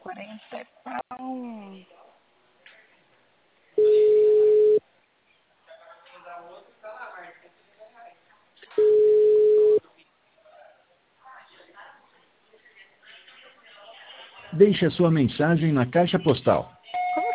40 é pau. Deixe a sua mensagem na caixa postal